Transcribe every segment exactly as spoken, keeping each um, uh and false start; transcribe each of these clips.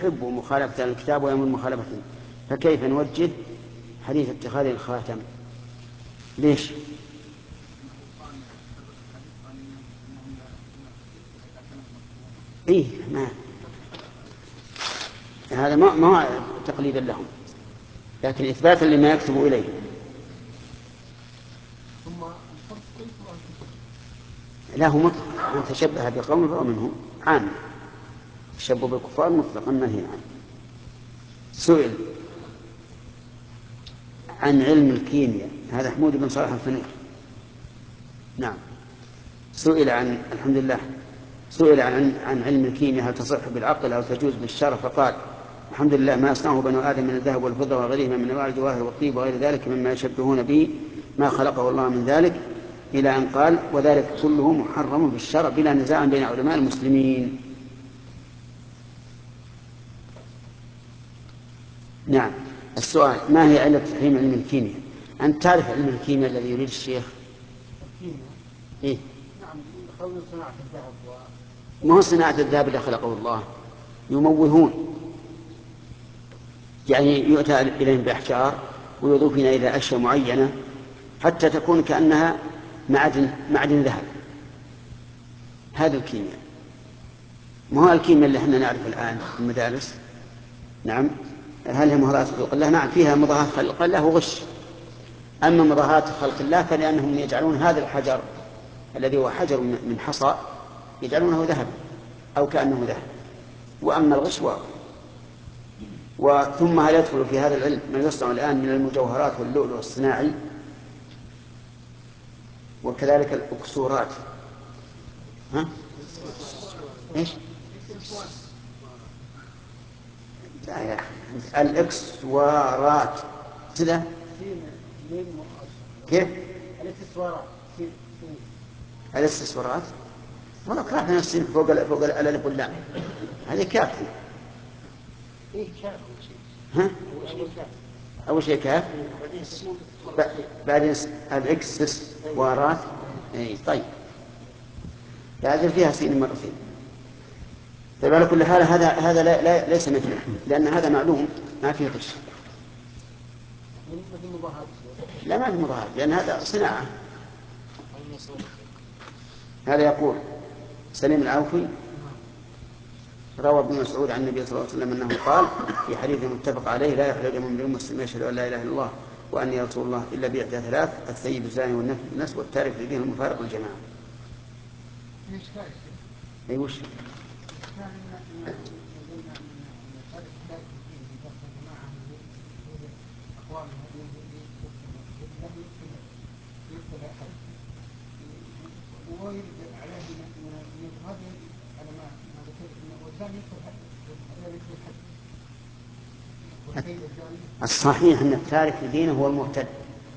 يحب مخالفة الكتاب ويأمر مخالفته، فكيف نوجه حديث اتخاذ الخاتم؟ ليش؟ إيه ما هذا ما ما تقليدا لهم، لكن إثباتا لما يكتب إليه. لا هو مطلق، من تشبه بقوم فهو منهم، عام. التشبه بالكفار مطلقا منهي عنه. سئل عن علم الكيمياء، هذا حمود بن صالح الفنير. نعم، سئل عن الحمد لله سئل عن عن علم الكيمياء هل تصح بالعقل أو تجوز بالشرع، فقال الحمد لله ما أصنعه بنو آدم من الذهب والفضة وغيرهما من أنواع الجواهر والطيب وغير ذلك مما يشبهون به ما خلقه الله من ذلك، إلى أن قال وذلك كله محرم بالشرع بلا نزاع بين علماء المسلمين. نعم. السؤال ما هي علة تحريم علم الكيمياء؟ أنت تعرف علم الكيمياء الذي يريد الشيخ؟ الكيمياء إيه؟ نعم، خلوا صناعة الذهب و... ما هو صناعة الذهب اللي خلقه الله، يموهون، يعني يؤتى إليهم بأحجار ويضيفون إلى أشياء معينة حتى تكون كأنها معدن معدن ذهب. هذا الكيمياء، ما هو الكيمياء اللي احنا نعرف الآن في المدارس. نعم. هل هي مضاهاة خلق الله؟ نعم، فيها مضاهاة خلق الله وغش. أما مضاهاة خلق الله فلأنهم يجعلون هذا الحجر الذي هو حجر من حصى يجعلونه ذهب أو كأنه ذهب. وأما الغش و... وثم هل يدخل في هذا العلم ما يصنع الآن من المجوهرات واللؤلؤ الصناعي وكذلك الأكسورات؟ ها؟ إيش؟ لا يا أخي، الإكسوارات كذا. كيف؟ الاكسسوارات. الاكسسوارات والله كافي نفسي فوق ال فوق الألف واللام، هذه كافي. إيه كاف. ها؟ أول شيء كاف، بعدين الاكسسوارات. إيه طيب، بعدين فيها سين مرتين. طيب على كل حال هذا هذا لا لا ليس مثله، لأن هذا معلوم ما فيه غش. لا ما في مضاهاة، لأن هذا صناعة. هذا يقول سليم العوفي روى ابن مسعود عن النبي صلى الله عليه وسلم أنه قال في حديث متفق عليه لا يحل دم امرئ مسلم يشهد أن لا إله إلا الله وأني رسول الله إلا بإحدى ثلاث: الثيب الزاني والنفس بالنفس والتارك لدين المفارق الجماعة. أي وش؟ الصحيح أن التارك لدينه هو المرتد.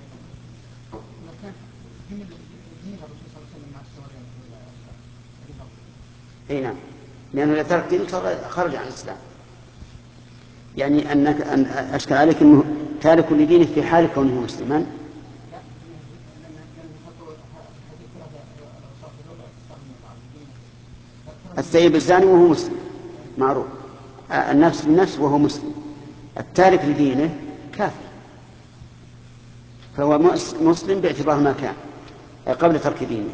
اي نعم، لأنه إذا ترك دينه خرج عن الإسلام. يعني أنك أن أشكل عليك أنه تارك لدينه في حال كونه مسلما. الثيب الزاني وهو مسلم معروف، النفس بالنفس وهو مسلم. التارك لدينه كافر، فهو مسلم باعتبار ما كان قبل ترك دينه.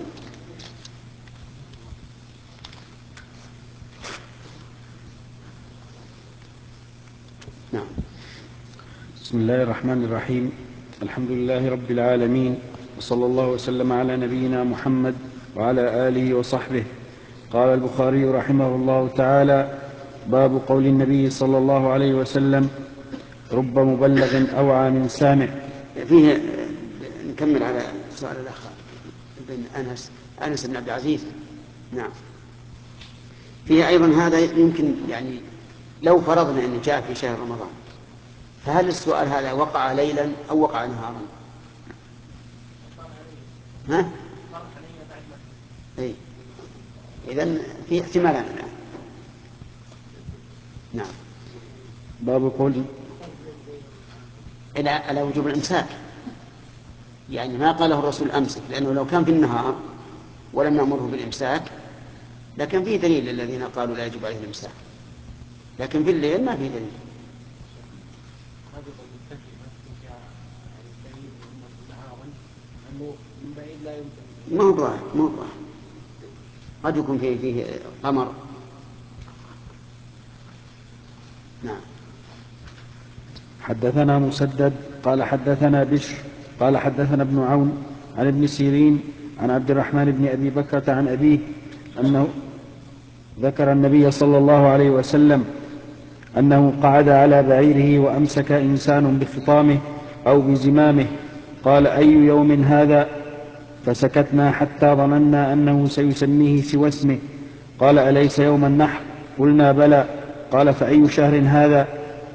نعم. بسم الله الرحمن الرحيم. الحمد لله رب العالمين، وصلى الله وسلم على نبينا محمد وعلى آله وصحبه. قال البخاري رحمه الله تعالى: باب قول النبي صلى الله عليه وسلم: رب مبلغ أوعى من سامع. فيه نكمل على سؤال الأخ بن أنس أنس بن عبد العزيز. نعم، فيه أيضا هذا يمكن، يعني لو فرضنا أن جاء في شهر رمضان، فهل السؤال هذا وقع ليلا أو وقع نهارا؟ ها؟ إيه؟ إذن في احتمالان الآن. نعم. باب قول إلى على وجوب الإمساك، يعني ما قاله الرسول أمسك، لأنه لو كان في النهار ولم نأمره بالإمساك لكن فيه دليل للذين قالوا لا يجب عليه الإمساك. لكن في الليل ما في دليل. ما هو ظاهر ما هو ظاهر قد يكون فيه فيه قمر. نعم. حدثنا مسدد قال حدثنا بشر قال حدثنا ابن عون عن ابن سيرين عن عبد الرحمن بن أبي بكرة عن أبيه أنه ذكر النبي صلى الله عليه وسلم أنه قعد على بعيره وأمسك إنسان بخطامه أو بزمامه قال أي يوم هذا؟ فسكتنا حتى ظننا أنه سيسميه سوى اسمه. قال أليس يوم النحر؟ قلنا بلى. قال فأي شهر هذا؟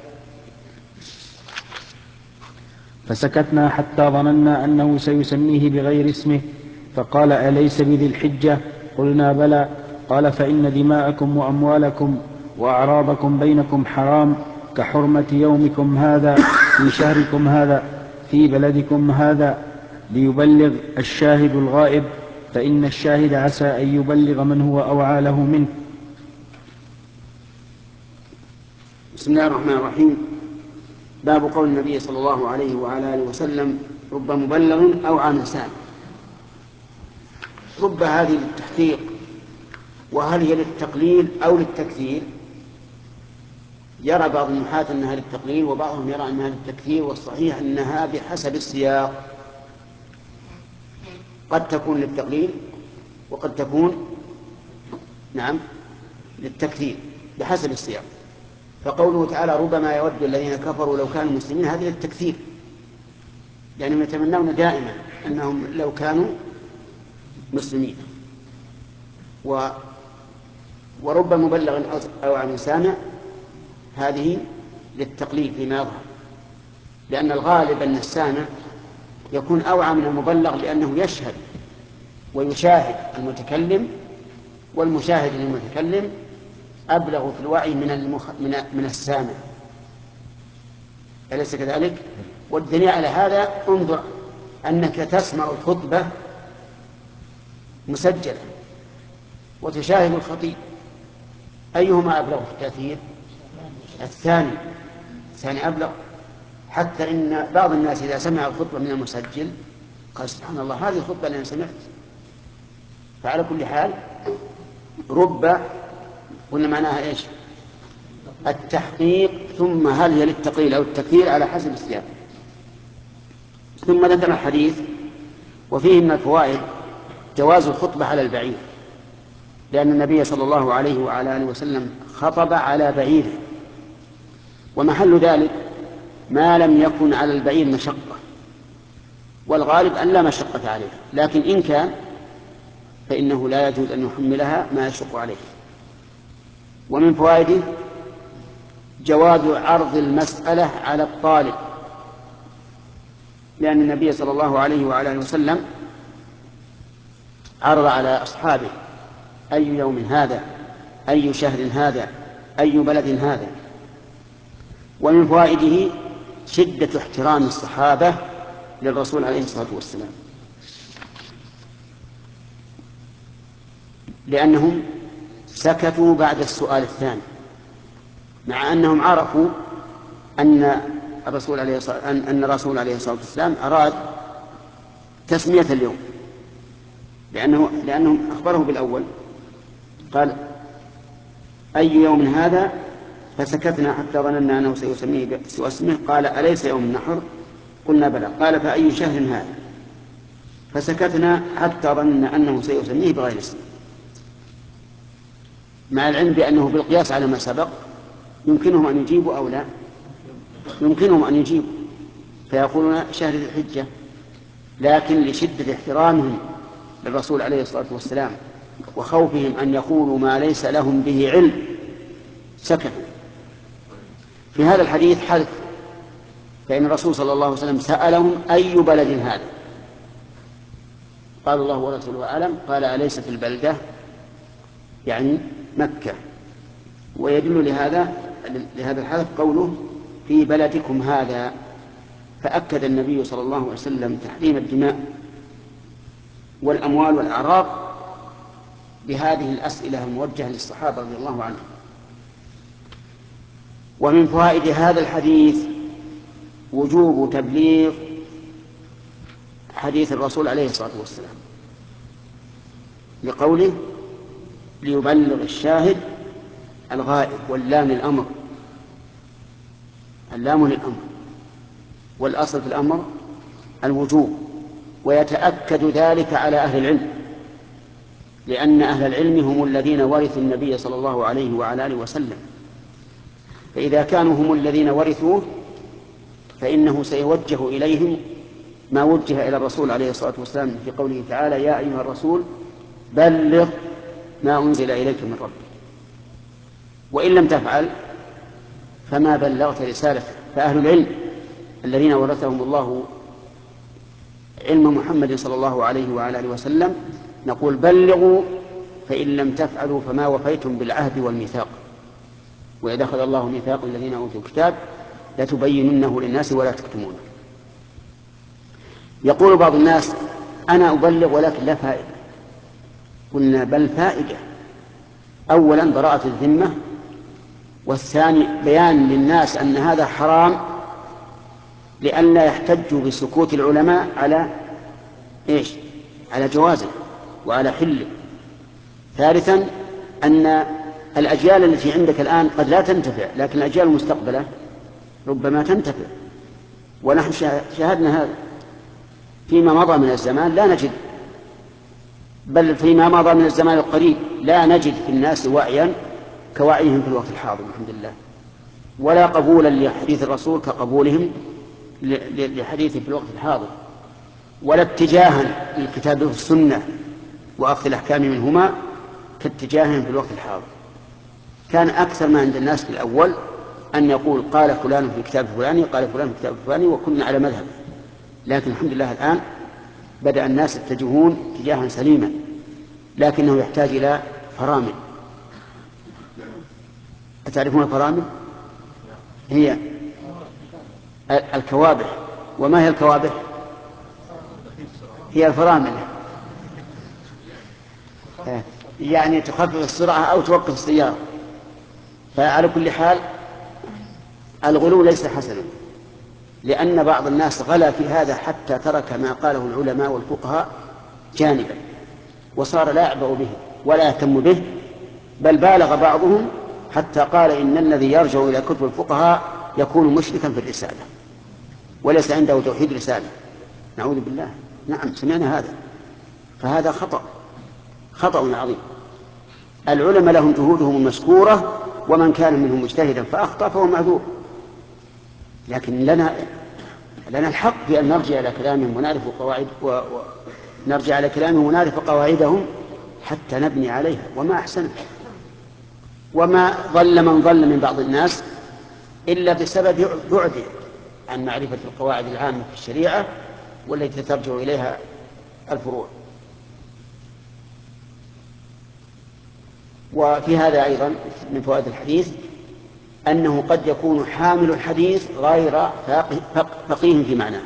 فسكتنا حتى ظننا أنه سيسميه بغير اسمه. فقال أليس بذي الحجة؟ قلنا بلى. قال فإن دماءكم وأموالكم وأعراضكم بينكم حرام كحرمة يومكم هذا في شهركم هذا في بلدكم هذا، ليبلغ الشاهد الغائب، فإن الشاهد عسى أن يبلغ من هو أوعى له منه. بسم الله الرحمن الرحيم. باب قول النبي صلى الله عليه وعلى آله وسلم رب مبلغ أوعى من سامع. رب هذه للتحقيق، وهل هي للتقليل أو للتكثير؟ يرى بعض النحاة أنها للتقليل وبعضهم يرى أنها للتكثير، والصحيح أنها بحسب السياق، قد تكون للتقليل وقد تكون نعم للتكثير بحسب السياق. فقوله تعالى ربما يود الذين كفروا لو كانوا مسلمين، هذه للتكثير، يعني يتمنون دائما أنهم لو كانوا مسلمين. و ورب مبلغ أوعى من سامع هذه للتقليل فيما يظهر، لأن الغالب أن السامع يكون أوعى من المبلغ، لأنه يشهد ويشاهد المتكلم، والمشاهد للمتكلم أبلغ في الوعي من المخ... من... من السامع، أليس كذلك؟ والدليل على هذا انظر أنك تسمع الخطبة مسجلة وتشاهد الخطيب، أيهما أبلغ في التأثير؟ الثاني الثاني أبلغ، حتى إن بعض الناس إذا سمع الخطبة من المسجل قال سبحان الله هذه الخطبة اللي أنا سمعت. فعلى كل حال رب قلنا معناها إيش؟ التحقيق، ثم هل هي للتقليل أو التكثير على حسب السياق. ثم ذكر الحديث وفيه من الفوائد جواز الخطبة على البعير، لأن النبي صلى الله عليه وعلى آله وسلم خطب على بعيره، ومحل ذلك ما لم يكن على البعير مشقة، والغالب أن لا مشقة عليه، لكن إن كان فإنه لا يجوز أن يحملها ما يشق عليه. ومن فوائده جواز عرض المسألة على الطالب، لأن النبي صلى الله عليه وعلى آله وسلم عرض على أصحابه أي يوم هذا، أي شهر هذا، أي بلد هذا. ومن فوائده شدة احترام الصحابة للرسول عليه الصلاة والسلام، لأنهم سكتوا بعد السؤال الثاني، مع أنهم عرفوا أن الرسول عليه الصلاة أن الرسول عليه الصلاة والسلام أراد تسمية اليوم، لأنه لأنهم أخبره بالأول قال أي يوم هذا؟ فسكتنا حتى ظننا أنه سيسميه سوى اسمه. قال أليس يوم النحر؟ قلنا بلى. قال فأي شهر هذا؟ فسكتنا حتى ظننا أنه سيسميه بغير اسمه، مع العلم بأنه بالقياس على ما سبق يمكنهم أن يجيبوا أو لا، يمكنهم أن يجيبوا فيقولون شهر ذي الحجة، لكن لشدة احترامهم للرسول عليه الصلاة والسلام وخوفهم أن يقولوا ما ليس لهم به علم سكتوا. في هذا الحديث حدث، فإن الرسول صلى الله عليه وسلم سألهم أي بلد هذا؟ قال الله ورسوله أعلم. قال أليست البلدة يعني مكة. ويدل لهذا لهذا الحدث قوله في بلدكم هذا، فأكد النبي صلى الله عليه وسلم تحريم الدماء والأموال والأعراض بهذه الأسئلة الموجهة للصحابة رضي الله عنهم. ومن فوائد هذا الحديث وجوب تبليغ حديث الرسول عليه الصلاة والسلام، لقوله ليبلغ الشاهد الغائب، واللام للأمر، اللام للأمر، والأصل في الأمر الوجوب، ويتأكد ذلك على أهل العلم، لأن أهل العلم هم الذين ورثوا النبي صلى الله عليه وعلى آله وسلم، فإذا كانوا هم الذين ورثوه فإنه سيوجه إليهم ما وجه إلى الرسول عليه الصلاة والسلام في قوله تعالى يا أيها الرسول بلغ ما أنزل إليك من ربك، وإن لم تفعل فما بلغت رسالته. فأهل العلم الذين ورثهم الله علم محمد صلى الله عليه وعلى آله وسلم نقول بلغوا، فإن لم تفعلوا فما وفيتم بالعهد والميثاق، وإذا أخذ الله ميثاق الذين أوتوا الكتاب لتبيننه للناس ولا تكتمونه. يقول بعض الناس أنا أبلغ ولكن لا فائدة. قلنا بل فائدة، أولا براءة الذمة، والثاني بيان للناس أن هذا حرام لئلا يحتجوا بسكوت العلماء على إيش؟ على جوازه وعلى حله. ثالثا أن الأجيال التي عندك الآن قد لا تنتفع، لكن الأجيال المستقبلة ربما تنتفع، ونحن شاهدنا هذا فيما مضى من الزمان، لا نجد، بل فيما مضى من الزمان القريب لا نجد في الناس وعيا كوعيهم في الوقت الحاضر الحمد لله، ولا قبولا لحديث الرسول كقبولهم لحديثه في الوقت الحاضر، ولا اتجاها للكتاب والسنة وأخذ الأحكام منهما كاتجاههم في الوقت الحاضر. كان أكثر ما عند الناس في الأول أن يقول قال فلان في الكتاب الفلاني قال فلان في الكتاب الفلاني وكنا على مذهب، لكن الحمد لله الآن بدأ الناس يتجهون اتجاها سليما، لكنه يحتاج إلى فرامل. أتعرفون الفرامل؟ هي الكوابح. وما هي الكوابح؟ هي الفرامل، يعني تخفف السرعة أو توقف السيارة. فعلى كل حال الغلو ليس حسنا، لأن بعض الناس غلا في هذا حتى ترك ما قاله العلماء والفقهاء جانبا، وصار لا يعبأ به ولا يهتم به، بل بالغ بعضهم حتى قال إن الذي يرجع إلى كتب الفقهاء يكون مشركا في الرسالة وليس عنده توحيد رسالة. نعوذ بالله. نعم سمعنا هذا، فهذا خطأ خطأ عظيم. العلماء لهم جهودهم المشكورة، ومن كان منهم مجتهدا فأخطأ فهو معذور، لكن لنا لنا الحق في أن نرجع إلى كلامهم ونعرف قواعد ونرجع إلى كلامهم ونعرف قواعدهم حتى نبني عليها، وما أحسنه. وما ضل من ضل من بعض الناس إلا بسبب بعده عن معرفة القواعد العامة في الشريعة والتي ترجع إليها الفروع. وفي هذا أيضا من فوائد الحديث أنه قد يكون حامل الحديث غير فقيه في معناه،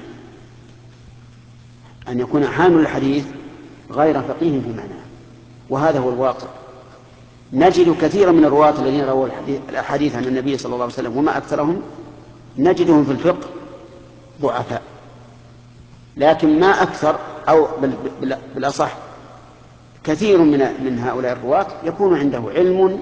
أن يكون حامل الحديث غير فقيه في معناه، وهذا هو الواقع. نجد كثيرا من الرواة الذين رووا الأحاديث عن النبي صلى الله عليه وسلم وما أكثرهم نجدهم في الفقه ضعفاء، لكن ما أكثر أو بالأصح كثير من من هؤلاء الرواة يكون عنده علم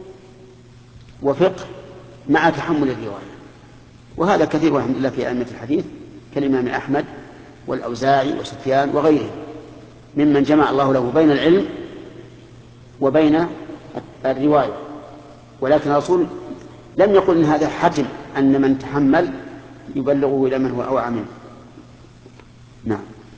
وفقه مع تحمل الرواية، وهذا كثير والحمد لله في أئمة الحديث كالإمام أحمد والأوزاعي وسفيان وغيرهم ممن جمع الله له بين العلم وبين الرواية. ولكن الرسول لم يقل إن هذا حتم أن من تحمل يبلغه إلى من هو أوعى منه. نعم.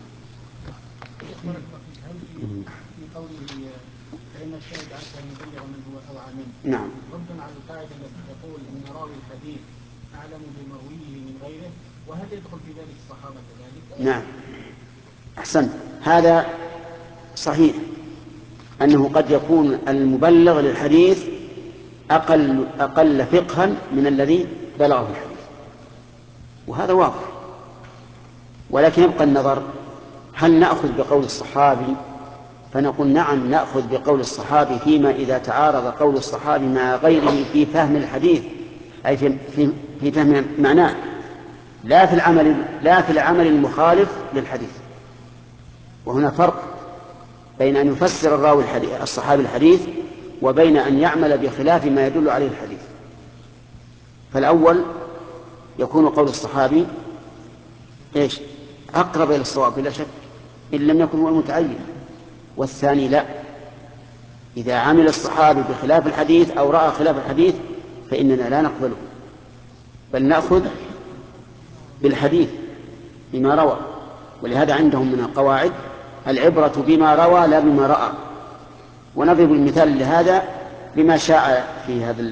فإن الشاهد عسى أن يبلغ من هو أوعى منه. نعم. رد على القاعدة التي تقول إن راوي الحديث أعلم بمرويه من غيره، وهل يدخل في ذلك الصحابة كذلك؟ نعم أحسن، هذا صحيح أنه قد يكون المبلغ للحديث أقل أقل فقها من الذي بلغه الحديث، وهذا واضح. ولكن يبقى النظر، هل نأخذ بقول الصحابي فنقول نعم نأخذ بقول الصحابي فيما إذا تعارض قول الصحابي مع غيره في فهم الحديث أي في في في فهم معناه، لا في العمل لا في العمل المخالف للحديث. وهنا فرق بين أن يفسر الراوي الحديث الصحابي الحديث وبين أن يعمل بخلاف ما يدل عليه الحديث. فالأول يكون قول الصحابي إيش أقرب إلى الصواب بلا شك إن لم يكن هو المتعين، والثاني لا، إذا عمل الصحابي بخلاف الحديث أو رأى خلاف الحديث فإننا لا نقبله، بل نأخذ بالحديث بما روى. ولهذا عندهم من القواعد العبرة بما روى لا بما رأى. ونضرب المثال لهذا بما شاع في هذا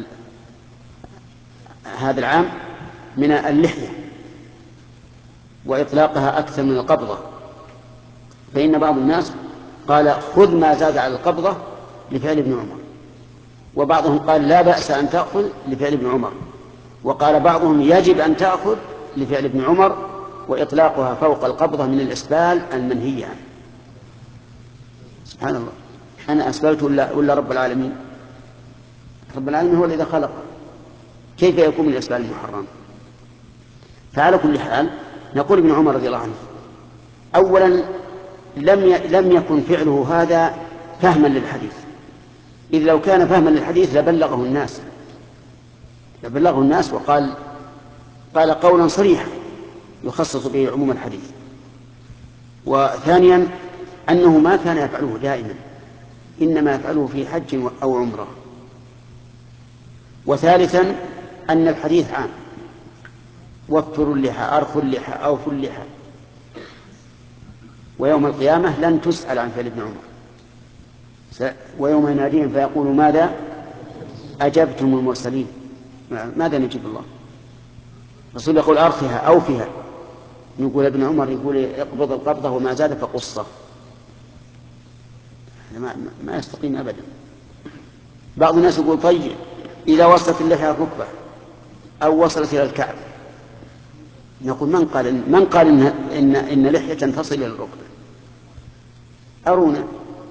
هذا العام من اللحية وإطلاقها أكثر من القبضة. فإن بعض الناس قال خذ ما زاد على القبضة لفعل ابن عمر، وبعضهم قال لا بأس أن تأخذ لفعل ابن عمر، وقال بعضهم يجب أن تأخذ لفعل ابن عمر، وإطلاقها فوق القبضة من الإسبال المنهي عنه. سبحان الله، أنا أسبلت ولا, ولا رب العالمين؟ رب العالمين هو الذي خلق، كيف يكون الإسبال المحرم؟ فعلى كل حال نقول ابن عمر رضي الله عنه أولا لم لم يكن فعله هذا فهما للحديث، إذ لو كان فهما للحديث لبلغه الناس لبلغه الناس وقال قال قولا صريحا يخصص به عموم الحديث. وثانيا أنه ما كان يفعله دائما، إنما يفعله في حج أو عمرة. وثالثا أن الحديث عام، وفروا اللحى، أرخوا اللحى، أوفوا اللحى، ويوم القيامة لن تسأل عن فعل ابن عمر، ويوم يناديهم فيقول ماذا أجبتم المرسلين، ماذا نجيب الله؟ الرسول يقول أرخها أوفها، يقول ابن عمر يقول اقبض القبضة وما زاد فقصه. ما, ما يستقيم أبدا. بعض الناس يقول طيب إذا وصلت اللحية الركبة أو وصلت إلى الكعب، نقول من قال إن, من قال إن, إن, إن لحية تصل إلى الركبة؟ أرونا.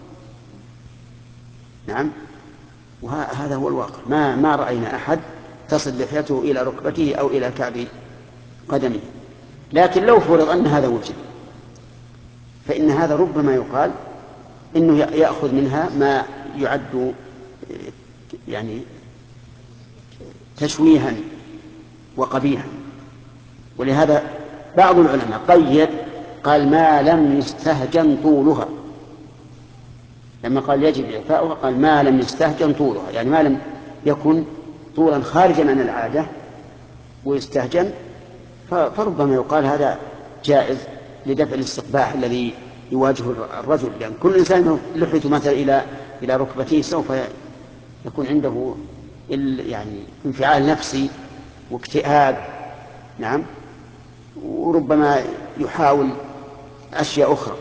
نعم، وهذا هو الواقع، ما, ما رأينا أحد تصل لحيته إلى ركبته أو إلى كعب قدمه. لكن لو فرض أن هذا وجد فإن هذا ربما يقال إنه يأخذ منها ما يعد يعني تشويها وقبيحا. ولهذا بعض العلماء قيد قال ما لم يستهجن طولها، لما قال يجب إعفاؤها قال ما لم يستهجن طولها، يعني ما لم يكن طولا خارجا عن العادة ويستهجن، فربما يقال هذا جائز لدفع الاستقباح الذي يواجه الرجل، لأن يعني كل إنسان لحيته مثلا إلى إلى ركبتيه سوف يكون عنده يعني انفعال نفسي واكتئاب. نعم، وربما يحاول أشياء أخرى.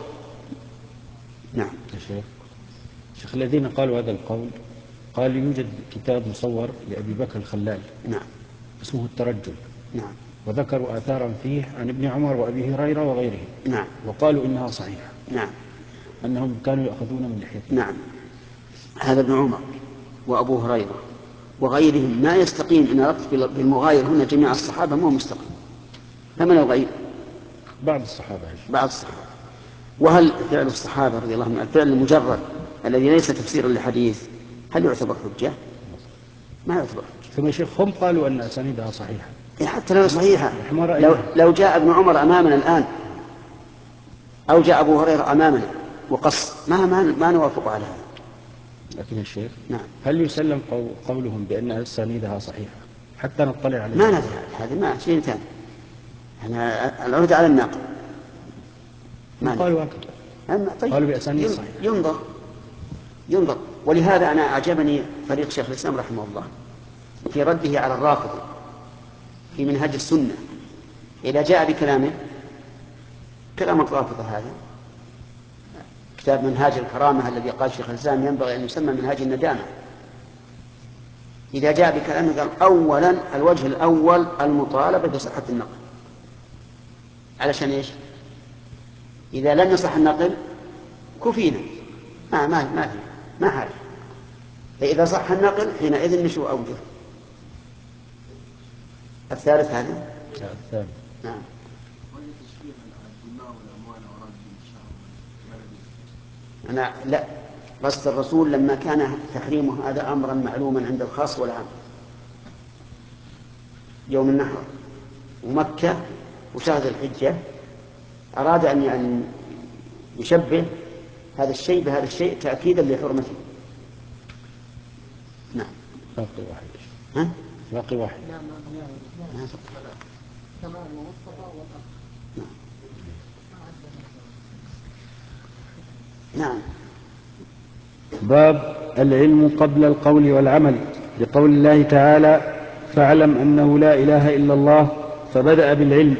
نعم يا شيخ. شيخ الذين قالوا هذا القول قال يوجد كتاب مصور لأبي بكر الخلال نعم اسمه الترجل، نعم، وذكروا آثارا فيه عن ابن عمر وأبي هريرة وغيرهم، نعم، وقالوا إنها صحيحة، نعم، أنهم كانوا يأخذون من لحيتهم. نعم، هذا ابن عمر وأبو هريرة وغيرهم ما يستقيم إن أردت بالمغاير هنا جميع الصحابة مو مستقيم. فمن الغير؟ بعض الصحابة. بعض الصحابة. وهل فعل الصحابة رضي الله عنهم الفعل المجرد الذي ليس تفسيرا للحديث هل يعتبر حجة؟ ما يعتبر حجة. ثم شيخ هم قالوا أن أسانيدها صحيحة، حتى لو صحيحة، لو, لو جاء ابن عمر أمامنا الآن أو جاء أبو هريرة أمامنا وقص ما ما, ما نوافق على هذا. لكن يا شيخ نعم. هل يسلم قولهم بأن أسانيدها صحيحة حتى نطلع عليها؟ ما ندري، هذا ما شيء ثاني، احنا العهد على الناقل. ما قالوا هكذا، طيب قالوا بأسانيد صحيحة. ينظر ينظر ولهذا أنا أعجبني فريق شيخ الإسلام رحمه الله في رده على الرافضة في منهج السنة إذا جاء بكلامه كلام الرافضة. هذا كتاب منهاج الكرامة الذي قال شيخ الإسلام ينبغي أن يسمى منهاج الندامة. إذا جاء بكلامه قال أولا الوجه الأول المطالبة بصحة النقل، علشان إيش؟ إذا لم يصح النقل كفينا ما ما ما في ما حاجة، فإذا صح النقل حينئذ نشوء أوجه. الثالث هذا؟ الثالث. نعم. أنا لا، قصد الرسول لما كان تحريمه هذا أمرا معلوما عند الخاص والعام، يوم النحر ومكة وشهر الحجة، أراد أن يشبه هذا الشيء بهذا الشيء تأكيدا لحرمته. نعم. باقي واحد. ها؟ باقي واحد. نعم. باب العلم قبل القول والعمل، لقول الله تعالى: فاعلم أنه لا إله إلا الله، فبدأ بالعلم،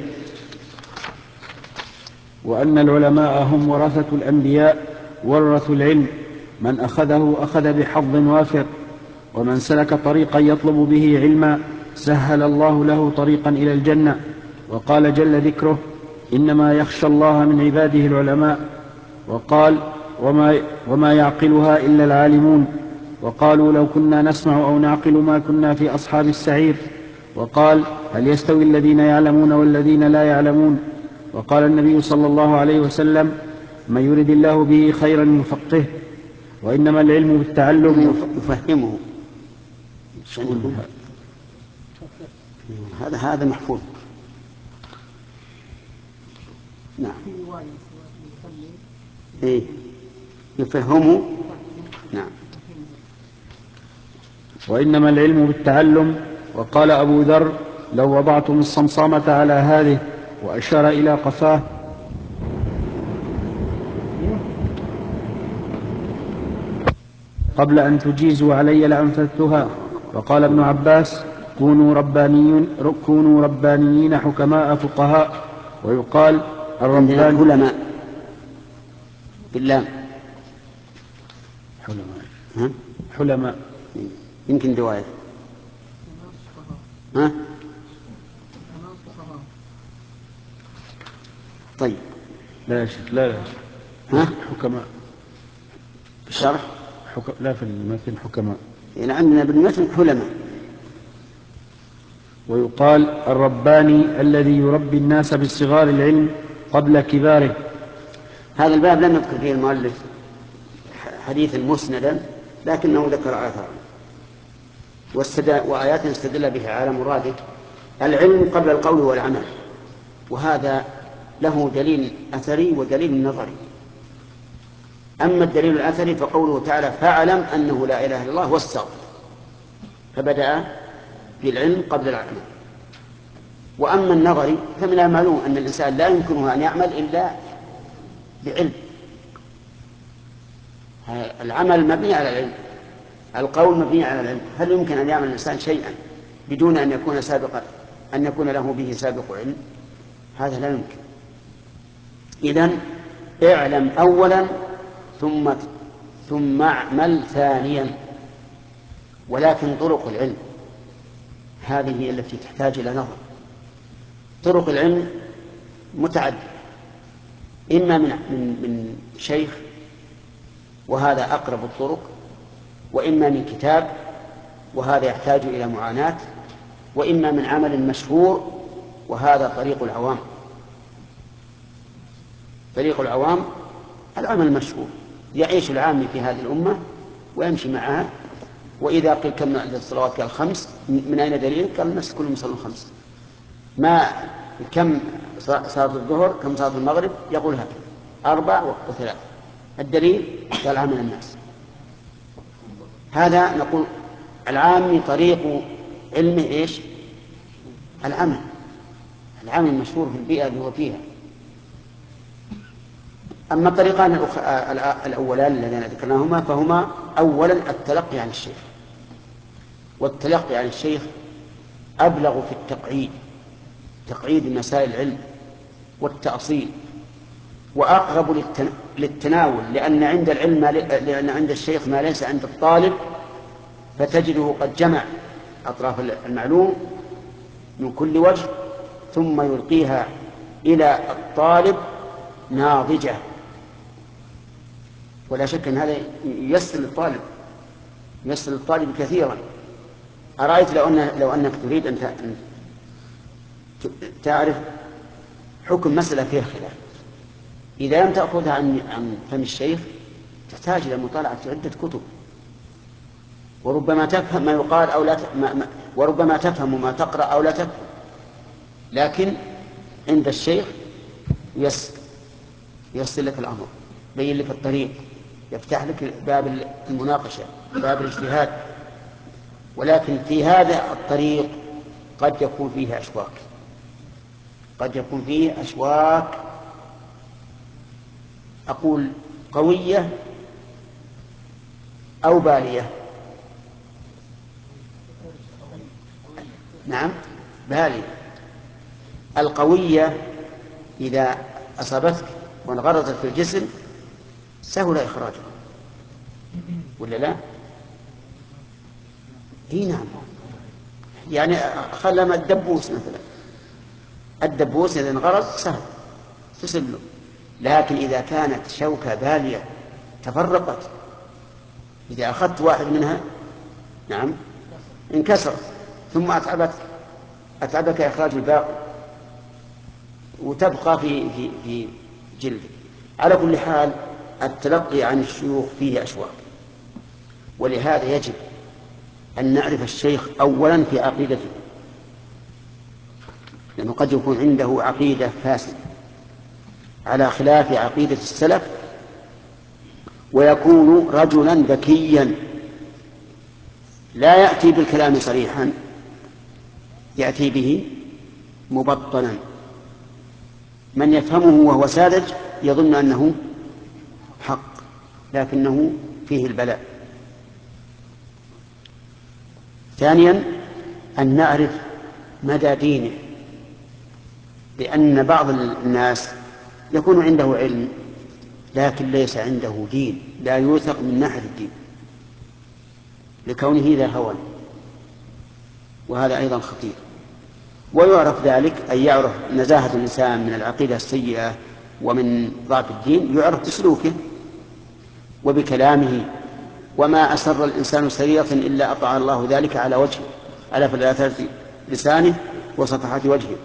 وأن العلماء هم ورثة الأنبياء ورثوا العلم، من أخذه أخذ بحظ وافر، ومن سلك طريقا يطلب به علما سهل الله له طريقا إلى الجنة. وقال جل ذكره: إنما يخشى الله من عباده العلماء. وقال: وما, وما يعقلها إلا العالمون. وقالوا: لو كنا نسمع أو نعقل ما كنا في أصحاب السعير. وقال: هل يستوي الذين يعلمون والذين لا يعلمون. وقال النبي صلى الله عليه وسلم: من يرد الله به خيرا يفقهه. وإنما العلم بالتعلم. يفهمه. هذا هذا محفوظ. نعم. إيه يفهمه. نعم. وإنما العلم بالتعلم. وقال أبو ذر: لو وضعتم الصمصامة على هذه، وأشار إلى قفاه، قبل أن تجيزوا علي لأنفذتها. وقال ابن عباس: كونوا ربانيين, كونوا ربانيين حكماء فقهاء. ويقال الربان حلماء بالله. حلماء. حلماء يمكن رواية. ها؟ طيب. لا يا شيخ، لا لا. ها؟ حكماء. بالشرح؟ حك... لا في المتن حكماء. يعني عندنا بالمتن حلماء. ويقال الرباني الذي يربي الناس بالصغار العلم قبل كباره. هذا الباب لم يذكر فيه المؤلف حديثا مسندا، لكنه ذكر آثار وآيات استدل بها على مراده العلم قبل القول والعمل، وهذا له دليل أثري ودليل نظري. أما الدليل الأثري فقوله تعالى: فاعلم أنه لا إله إلا الله واستغفر، فبدأ بالعلم قبل العمل. وأما النظري فمن المعلوم أن الإنسان لا يمكنه أن يعمل إلا بعلم. العمل مبني على العلم، القول مبني على العلم. هل يمكن أن يعمل الإنسان شيئا بدون أن يكون سابقا أن يكون له به سابق علم؟ هذا لا يمكن. إذن اعلم أولا ثم ثم اعمل ثانيا. ولكن طرق العلم هذه هي التي تحتاج إلى نظر. طرق العلم متعددة، إما من من من شيخ وهذا أقرب الطرق، وإما من كتاب وهذا يحتاج إلى معاناة، وإما من عمل مشهور وهذا طريق العوام. طريق العوام العمل المشهور، يعيش العام في هذه الأمة ويمشي معها، وإذا قيل كم عدد الصلوات قال خمس، من أين دليل؟ قال الناس كلهم يصلون خمس. ما كم صلاة الظهر، كم صلاة المغرب؟ يقول هذا أربع وثلاث. الدليل قال عمل الناس. هذا نقول العام طريق علمه إيش؟ العمل، العمل المشهور في البيئة اللي هو فيها. أما الطريقان الأولان الذين ذكرناهما فهما أولا التلقي عن الشيخ، والتلقي عن الشيخ أبلغ في التقعيد، تقعيد مسائل العلم والتأصيل، وأقرب للتناول، لأن عند العلم لأن عند الشيخ ما ليس عند الطالب، فتجده قد جمع أطراف المعلوم من كل وجه ثم يلقيها إلى الطالب ناضجة. ولا شك أن هذا ييسر للطالب ييسر للطالب كثيرا. أرأيت لو, أن لو أنك تريد أن تعرف حكم مسألة فيها خلاف. إذا لم تأخذها عن عن فم الشيخ تحتاج إلى مطالعة عدة كتب، وربما تفهم ما يقال أو لا ت... ما... ما... وربما تفهم ما تقرأ أو لا تفهم، لكن عند الشيخ يس يصل لك الأمر، بين لك الطريق، يفتح لك باب المناقشة، باب الاجتهاد. ولكن في هذا الطريق قد يكون فيه أشواك، قد يكون فيه أشواك أقول قوية أو بالية. نعم بالية. القوية إذا أصابتك وانغرزت في الجسم سهل إخراجها، ولا لا؟ اي نعم. يعني خلما الدبوس مثلا، الدبوس إذا انغرز سهل تسله، لكن إذا كانت شوكة بالية تفرقت، إذا أخذت واحد منها نعم انكسر ثم أتعبت أتعبك إخراج الباقي وتبقى في في في جلدك. على كل حال التلقي عن الشيوخ فيه أشواك، ولهذا يجب أن نعرف الشيخ أولا في عقيدته، لأنه قد يكون عنده عقيدة فاسدة على خلاف عقيدة السلف، ويكون رجلا ذكيا لا يأتي بالكلام صريحا، يأتي به مبطنا. من يفهمه وهو ساذج يظن أنه حق، لكنه فيه البلاء. ثانيا أن نعرف مدى دينه، لأن بعض الناس يكون عنده علم لكن ليس عنده دين، لا يوثق من ناحية الدين لكونه ذا هوى، وهذا أيضا خطير. ويعرف ذلك أي يعرف نزاهة الإنسان من العقيدة السيئة ومن ضعف الدين يعرف بسلوكه وبكلامه، وما أسر الإنسان سريرة إلا أطاع الله ذلك على وجهه، على فلاتات لسانه وصفحات وجهه.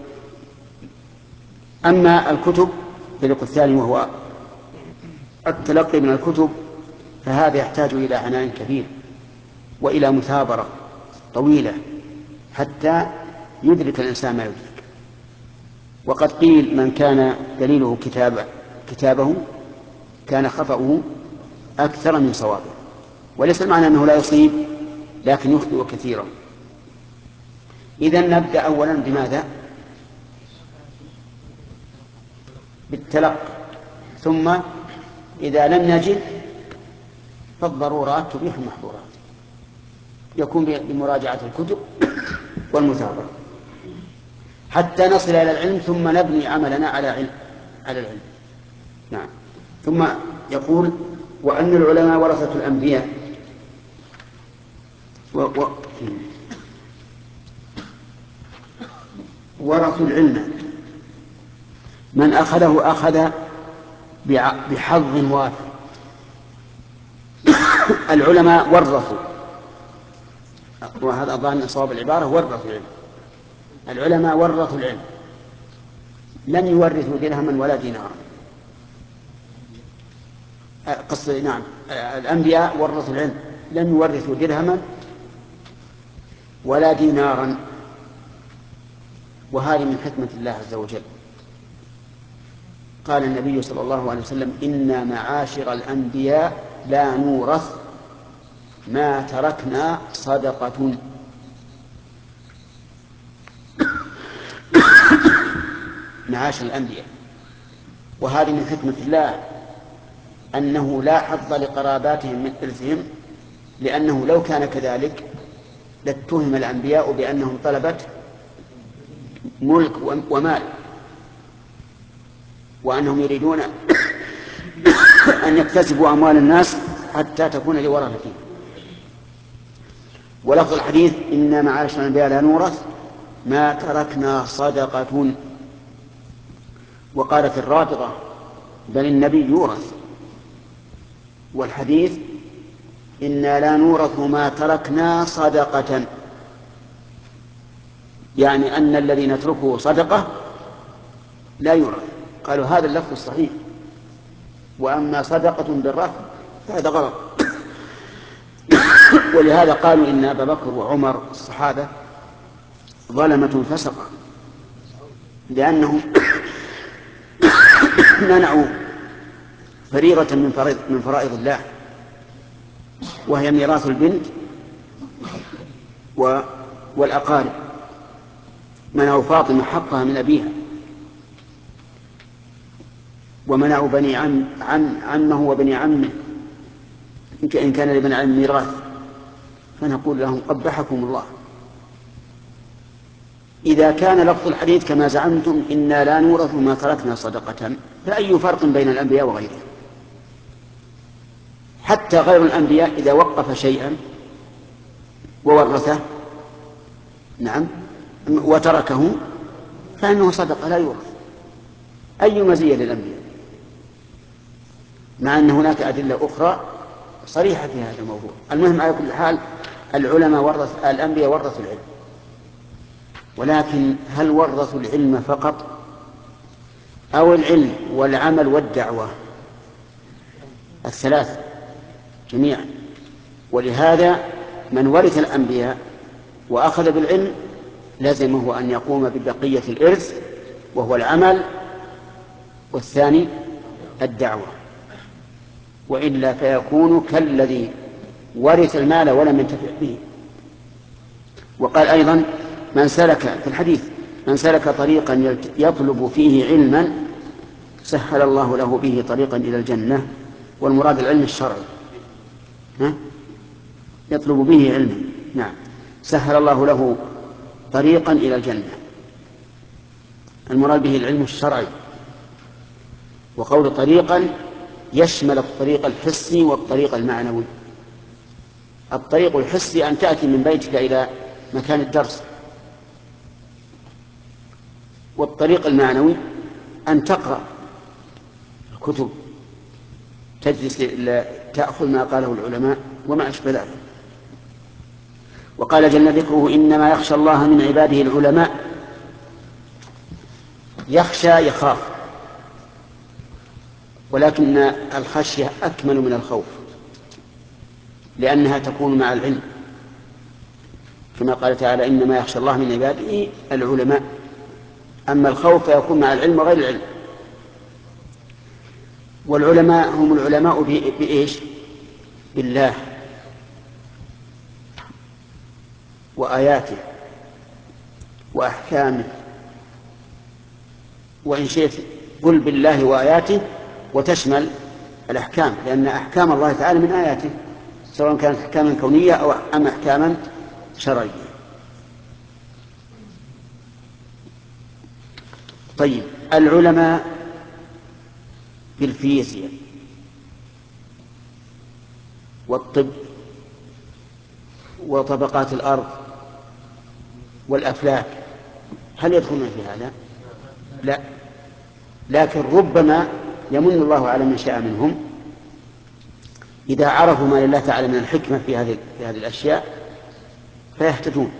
أما الكتب الطريق الثاني وهو التلقي من الكتب، فهذا يحتاج إلى عناء كبير وإلى مثابرة طويلة حتى يدرك الإنسان ما يدرك. وقد قيل من كان دليله كتاب كتابه كان خطأه أكثر من صوابه، وليس المعنى أنه لا يصيب لكن يخطئ كثيرا. إذن نبدأ أولا بماذا؟ بالتلقي، ثم إذا لم نجد فالضرورات تبيح المحظورات، يكون بمراجعة الكتب والمثابرة حتى نصل إلى العلم، ثم نبني عملنا على علم على العلم. نعم. ثم يقول وأن العلماء ورثة الأنبياء و... و... ورثوا العلم، من أخذه أخذ بحظ وافر. العلماء ورثوا، وهذا أظن صواب العبارة، ورثوا العلم. العلماء ورثوا العلم، لم يورثوا درهما ولا دينارا. قصد نعم الأنبياء ورثوا العلم، لم يورثوا درهما ولا دينارا، وهذه من حكمة الله عز وجل. قال النبي صلى الله عليه وسلم إنا معاشر الأنبياء لا نورث ما تركنا صدقة. معاشر الأنبياء، وهذه من حكمة الله أنه لا حظ لقراباتهم من إرثهم، لأنه لو كان كذلك لاتهم الأنبياء بأنهم طلبة ملك ومال، وأنهم يريدون أن يكتسبوا أموال الناس حتى تكون لورثتهم. ولفظ الحديث إن معاشر الأنبياء لا نورث ما تركنا صدقة. وقالت الرافضة بل النبي يورث، والحديث إنا لا نورث ما تركنا صدقة. يعني أن الذي نتركه صدقة لا يورث. قالوا هذا اللفظ الصحيح، وأما صدقة بالرفع فهذا غلط. ولهذا قالوا إن أبا بكر وعمر الصحابة ظلمة فسقة، لأنهم منعوا فريضة من فرائض من فرائض الله، وهي ميراث البنت والأقارب. منعوا فاطمة حقها من أبيها، ومنعوا بني عم عم عمه وبني عمه إن كان لبني عم ميراث، فنقول لهم قبحكم الله. إذا كان لفظ الحديث كما زعمتم إنا لا نورث ما تركنا صدقة، فأي فرق بين الأنبياء وغيرهم؟ حتى غير الأنبياء إذا وقف شيئا وورثه نعم وتركه فإنه صدقة لا يورث. أي مزية للأنبياء، مع أن هناك أدلة أخرى صريحة في هذا الموضوع. المهم على كل حال العلماء ورث الأنبياء ورثوا العلم، ولكن هل ورثوا العلم فقط أو العلم والعمل والدعوة؟ الثلاث جميعا. ولهذا من ورث الأنبياء وأخذ بالعلم لازمه أن يقوم ببقية الإرث، وهو العمل، والثاني الدعوة، وإلا فيكون كالذي ورث المال ولم ينتفع به. وقال أيضا من سلك في الحديث من سلك طريقا يطلب فيه علما سهل الله له به طريقا إلى الجنة، والمراد العلم الشرعي، ها؟ يطلب به علما، نعم، سهل الله له طريقا إلى الجنة، المراد به العلم الشرعي. وقول طريقا يشمل الطريق الحسي والطريق المعنوي. الطريق الحسي أن تأتي من بيتك إلى مكان الدرس، والطريق المعنوي أن تقرأ الكتب، تجلس تأخذ ما قاله العلماء وما أشبه ذلك. وقال جل ذكره إنما يخشى الله من عباده العلماء. يخشى يخاف، ولكن الخشية أكمل من الخوف، لأنها تكون مع العلم، كما قال تعالى إنما يخشى الله من عباده العلماء. أما الخوف فيكون مع العلم وغير العلم. والعلماء هم العلماء بإيش؟ بالله وآياته وأحكامه، وإن شئت قل بالله وآياته وتشمل الأحكام، لأن أحكام الله تعالى من آياته، سواء كانت أحكاما كونية أو أم أحكاما شرعية. طيب، العلماء في الفيزياء والطب وطبقات الأرض والأفلاك هل يدخلون في هذا؟ لا، لكن ربما يمن الله على من شاء منهم إذا عرفوا ما لله تعالى من الحكمة في هذه في هذه الأشياء فيهتدون.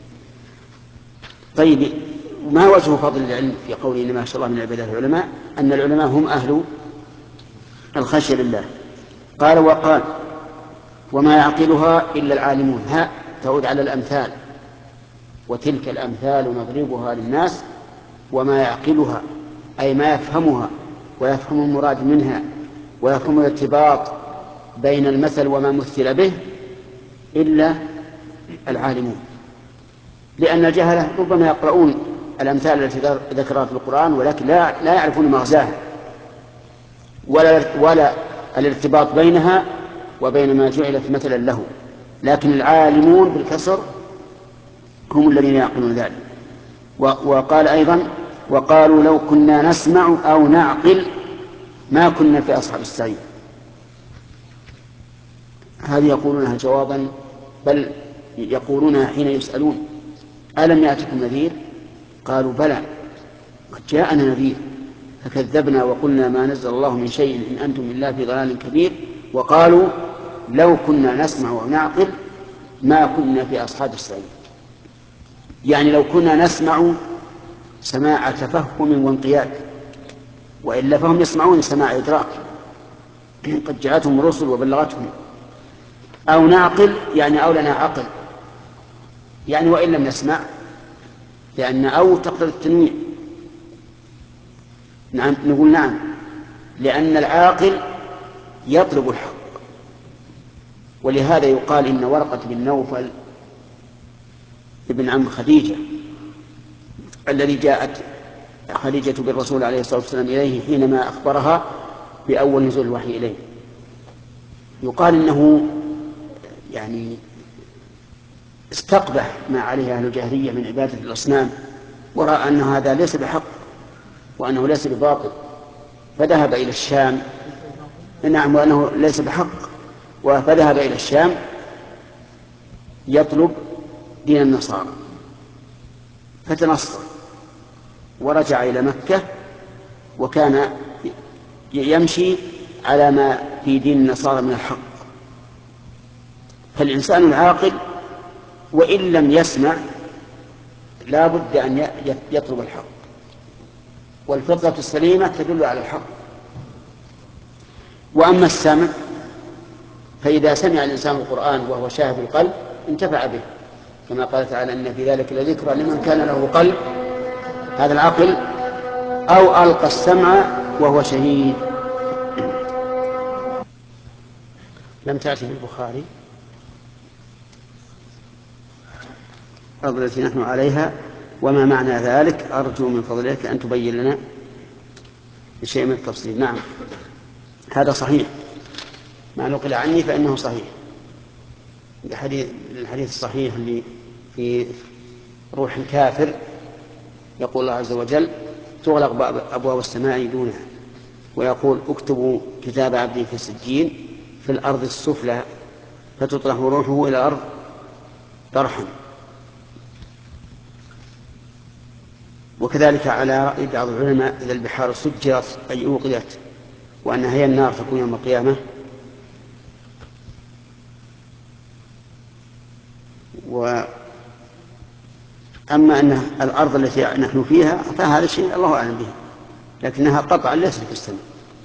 طيب، ما وجه فضل العلم في قوله إنما يخشى الله من عباده العلماء؟ أن العلماء هم أهل الخشية لله. قال وقال وما يعقلها إلا العالمون. ها تعود على الأمثال، وتلك الأمثال نضربها للناس وما يعقلها أي ما يفهمها ويفهم المراد منها ويفهم الارتباط بين المثل وما مثل به إلا العالمون، لأن الجهلة ربما يقرؤون الأمثال التي ذكرها في القرآن ولكن لا, لا يعرفون مغزاها ولا, ولا الارتباط بينها وبين ما جعلت مثلا له، لكن العالمون بالكسر هم الذين يعقلون ذلك. وقال أيضا وقالوا لو كنا نسمع أو نعقل ما كنا في أصحاب السعير. هذه يقولونها جوابا، بل يقولونها حين يسألون ألم يأتكم نذير؟ قالوا بلى قد جاءنا نذير فكذبنا وقلنا ما نزل الله من شيء إن أنتم إلا في ضلال كبير. وقالوا لو كنا نسمع ونعقل ما كنا في أصحاب السعير. يعني لو كنا نسمع سماع تفهم وانقياد، وإلا فهم يسمعون سماع إدراك، قد جاءتهم الرسل وبلغتهم. أو نعقل يعني أو لنا عقل، يعني وإن لم نسمع، لأن أو تقتضي التنويع. نعم نقول نعم، لأن العاقل يطلب الحق. ولهذا يقال إن ورقة بن نوفل ابن عم خديجة الذي جاءت خديجة بالرسول عليه الصلاة والسلام إليه حينما أخبرها بأول نزول الوحي إليه، يقال إنه يعني استقبح ما عليه أهل الجاهلية من عبادة الأصنام، ورأى أن هذا ليس بحق وأنه ليس بباطل، فذهب إلى الشام. نعم، وأنه ليس بحق، فذهب إلى الشام يطلب دين النصارى، فتنصر ورجع إلى مكة، وكان يمشي على ما في دين النصارى من الحق. فالإنسان العاقل وإن لم يسمع لا بد أن يطلب الحق، والفطرة السليمة تدل على الحق. وأما السمع فإذا سمع الإنسان القرآن وهو شاهد القلب انتفع به، كما قال تعالى إن في ذلك لذكرى لمن كان له قلب، هذا العقل، أو ألقى السمع وهو شهيد. لم تأتي في البخاري التي نحن عليها، وما معنى ذلك؟ أرجو من فضلك أن تبين لنا بشيء من التفصيل. نعم هذا صحيح، ما نقل عني فإنه صحيح. الحديث الصحيح اللي في روح الكافر يقول الله عز وجل تغلق أبواب السماء دونها، ويقول اكتبوا كتاب عبدي في السجين في الأرض السفلى فتطرح روحه إلى الأرض طرحا. وكذلك على رأي بعض العلماء إذا البحار سجرت أي أوقدت، وأن هي النار تكون يوم القيامة. وأما أن الأرض التي نحن فيها فهذا شيء الله أعلم به، لكنها قطعا ليست في السماء.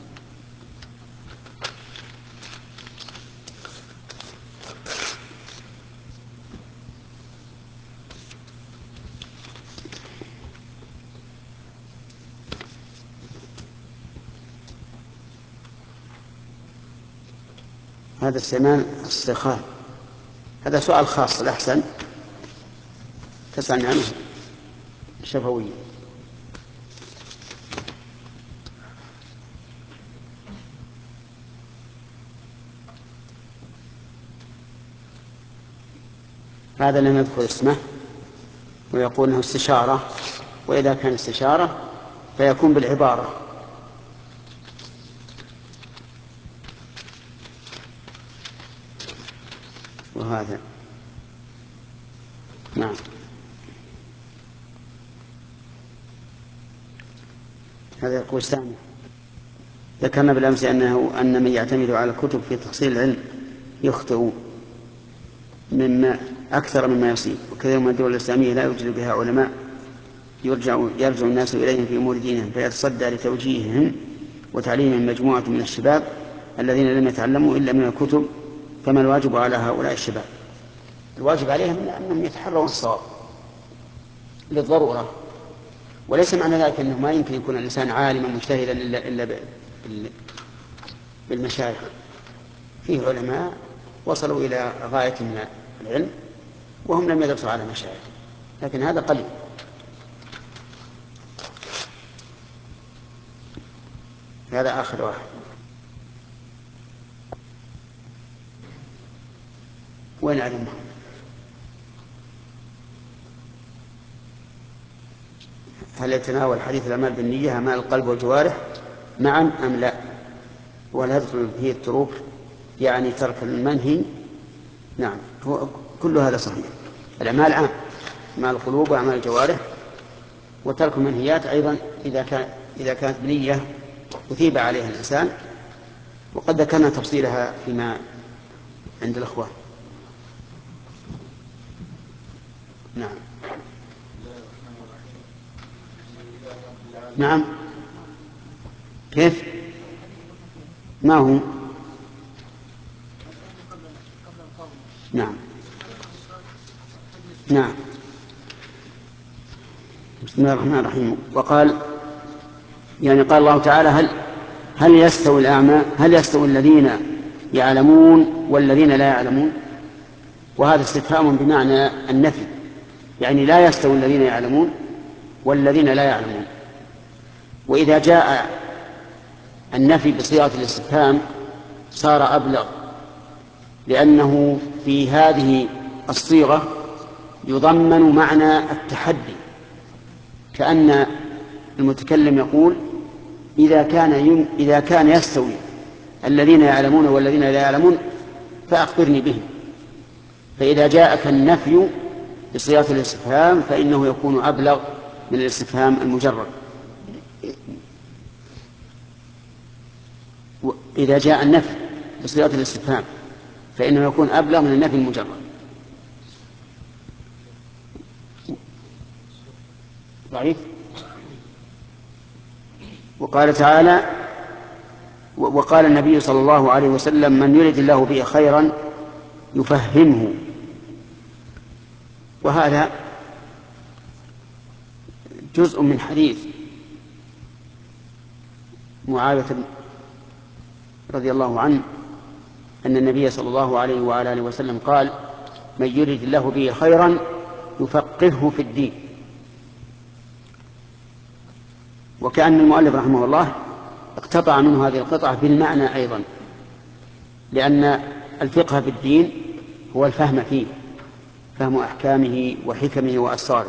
هذا استعمال الصخار، هذا سؤال خاص، الأحسن تسألني عنه شفويا. هذا لم يذكر اسمه ويقول انه استشارة، وإذا كان استشارة فيكون بالعبارة. وهذا نعم. هذا يقول سامي ذكرنا بالأمس أنه أن من يعتمد على الكتب في تحصيل العلم يخطئ مما أكثر مما يصيب، وكثير من الدول الإسلامية لا يوجد بها علماء يرجع, يرجع الناس إليهم في أمور دينهم، فيتصدى لتوجيههم وتعليمهم مجموعة من الشباب الذين لم يتعلموا إلا من الكتب. فما الواجب على هؤلاء الشباب؟ الواجب عليهم أنهم يتحرون الصواب للضرورة، وليس معنى ذلك أنه ما يمكن يكون الإنسان عالما مجتهدا إلا, إلا بالمشايخ. فيه علماء وصلوا إلى غاية من العلم وهم لم يدرسوا على مشايخ، لكن هذا قليل. هذا آخر واحد. وين علمه؟ هل يتناول حديث الأعمال بالنية أعمال القلب والجوارح معا أم لا؟ وهل يدخل فيه التروك يعني ترك المنهي؟ نعم، هو كل هذا صحيح. الأعمال عام، أعمال القلوب وأعمال الجوارح، وترك المنهيات أيضا إذا كان إذا كانت بنية أثيب عليها الإنسان، وقد ذكرنا تفصيلها فيما عند الأخوان. نعم. نعم. كيف؟ ما هو؟ نعم نعم. بسم الله الرحمن الرحيم. وقال يعني قال الله تعالى هل هل يستوي الأعمى هل يستوي الذين يعلمون والذين لا يعلمون؟ وهذا استفهام بمعنى النفي، يعني لا يستوي الذين يعلمون والذين لا يعلمون. وإذا جاء النفي بصيغة الاستفهام صار أبلغ، لأنه في هذه الصيغة يضمن معنى التحدي، كأن المتكلم يقول إذا كان إذا كان يستوي الذين يعلمون والذين لا يعلمون فأخبرني بهم. فإذا جاءك النفي بصيغة الاستفهام فإنه يكون أبلغ من الاستفهام المجرد. إذا جاء النفي بصيغة الاستفهام فإنه يكون أبلغ من النفي المجرد. ضعيف. وقال تعالى وقال النبي صلى الله عليه وسلم من يرد الله به خيرا يفهمه. وهذا جزء من حديث معاوية رضي الله عنه أن النبي صلى الله عليه وعلى آله وسلم قال من يرد الله به خيرا يفقهه في الدين. وكأن المؤلف رحمه الله اقتطع منه هذه القطعة بالمعنى أيضا، لأن الفقه في الدين هو الفهم فيه، فهم أحكامه وحكمه وأسراره.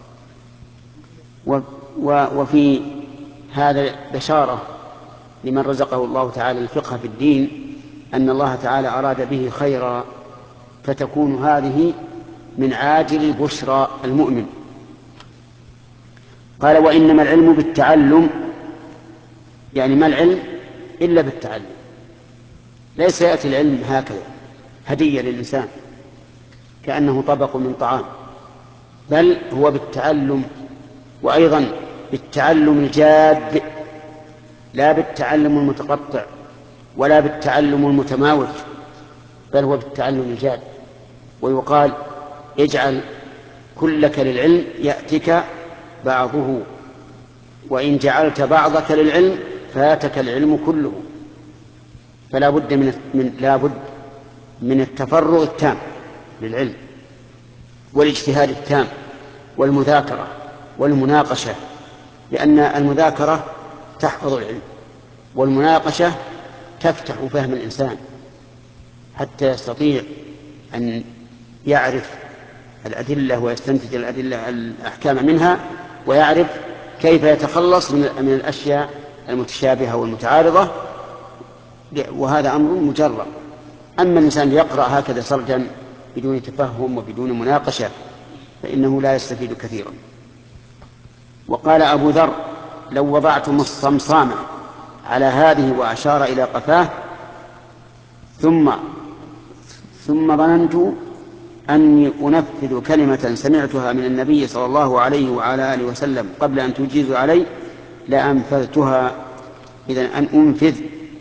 وفي هذا بشارة لمن رزقه الله تعالى الفقه في الدين أن الله تعالى أراد به خيرا، فتكون هذه من عاجل بشرى المؤمن. قال وإنما العلم بالتعلم، يعني ما العلم إلا بالتعلم، ليس يأتي العلم هكذا هدية للإنسان كأنه طبق من طعام، بل هو بالتعلم، وأيضا بالتعلم الجاد، لا بالتعلم المتقطع ولا بالتعلم المتماوج، بل هو بالتعلم الجاد. ويقال اجعل كلك للعلم يأتك بعضه، وإن جعلت بعضك للعلم فاتك العلم كله. فلا بد من, من لا بد من التفرغ التام للعلم والاجتهاد التام والمذاكرة والمناقشة، لأن المذاكرة تحفظ العلم والمناقشة تفتح فهم الإنسان حتى يستطيع أن يعرف الأدلة ويستنتج الأدلة الأحكام منها، ويعرف كيف يتخلص من الأشياء المتشابهة والمتعارضة. وهذا أمر مجرد. أما الإنسان يقرأ هكذا سرجا بدون تفهم وبدون مناقشة فإنه لا يستفيد كثيرا. وقال أبو ذر لو وضعتم الصمصامة على هذه وأشار إلى قفاه ثم ثم ظننت أني أنفذ كلمة سمعتها من النبي صلى الله عليه وعلى آله وسلم قبل أن تجيز علي لأنفذتها. إذن أن أنفذ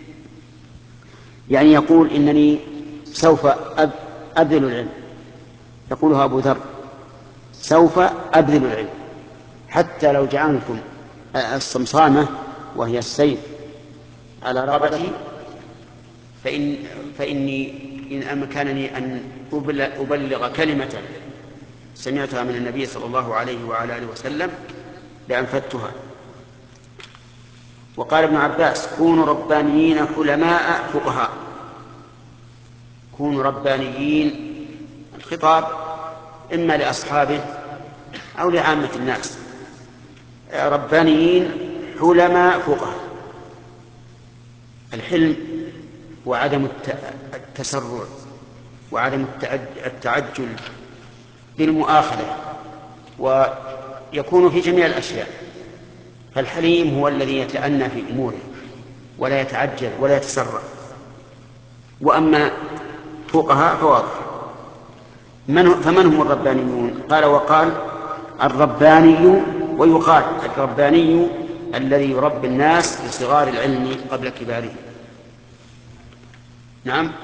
يعني يقول إنني سوف أبذل العلم، يقولها أبو ذر سوف أبذل العلم حتى لو جعلتم الصمصامة وهي السيف على رقبتي فإن فإني إن أمكنني أن أبلغ كلمة سمعتها من النبي صلى الله عليه وعلى آله وسلم لأنفذتها. وقال ابن عباس كونوا ربانيين حلماء فقهاء. كونوا ربانيين، الخطاب إما لأصحابه أو لعامة الناس. ربانيين حلماء فقهاء. الحلم وعدم التسرع وعدم التعجل بالمؤاخذة، ويكون في جميع الأشياء. فالحليم هو الذي يتأنى في أموره ولا يتعجل ولا يتسرع. وأما فقهاء فواضح. من فمن هم الربانيون؟ قال وقال الرباني ويقال الرباني الذي يربي الناس بصغار العلم قبل كباره. نعم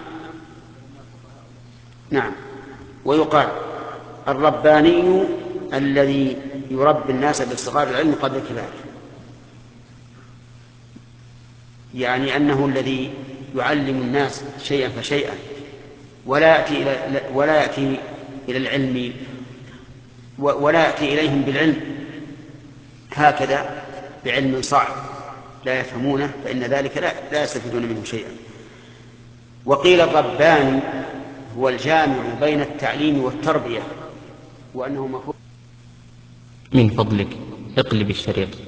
نعم ويقال الرباني الذي يربي الناس بصغار العلم قبل كباره، يعني أنه الذي يعلم الناس شيئا فشيئا، ولا يأتي إلى ولا يأتي إلى العلم ولا يأتي إليهم بالعلم هكذا بعلم صعب لا يفهمونه، فإن ذلك لا, لا يستفيدون منه شيئا. وقيل الرباني هو الجامع بين التعليم والتربية، وأنه مفهوم. من فضلك اقلب الشريط.